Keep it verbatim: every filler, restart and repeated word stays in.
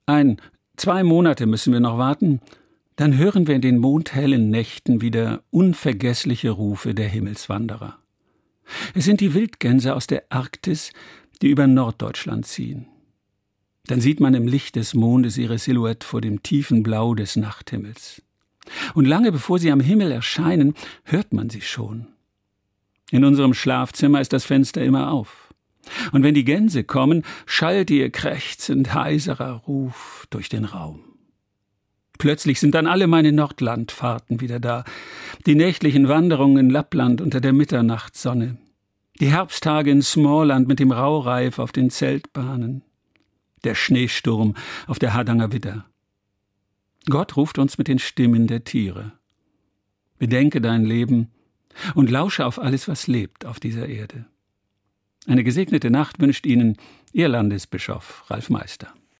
Ein, zwei Monate müssen wir noch warten, dann hören wir in den mondhellen Nächten wieder unvergessliche Rufe der Himmelswanderer. Es sind die Wildgänse aus der Arktis, die über Norddeutschland ziehen. Dann sieht man im Licht des Mondes ihre Silhouette vor dem tiefen Blau des Nachthimmels. Und lange bevor sie am Himmel erscheinen, hört man sie schon. In unserem Schlafzimmer ist das Fenster immer auf. Und wenn die Gänse kommen, schallt ihr krächzend heiserer Ruf durch den Raum. Plötzlich sind dann alle meine Nordlandfahrten wieder da. Die nächtlichen Wanderungen in Lappland unter der Mitternachtssonne. Die Herbsttage in Smaaland mit dem Raureif auf den Zeltbahnen. Der Schneesturm auf der Hardanger Widder. Gott ruft uns mit den Stimmen der Tiere. Bedenke dein Leben und lausche auf alles, was lebt auf dieser Erde. Eine gesegnete Nacht wünscht Ihnen Ihr Landesbischof Ralf Meister.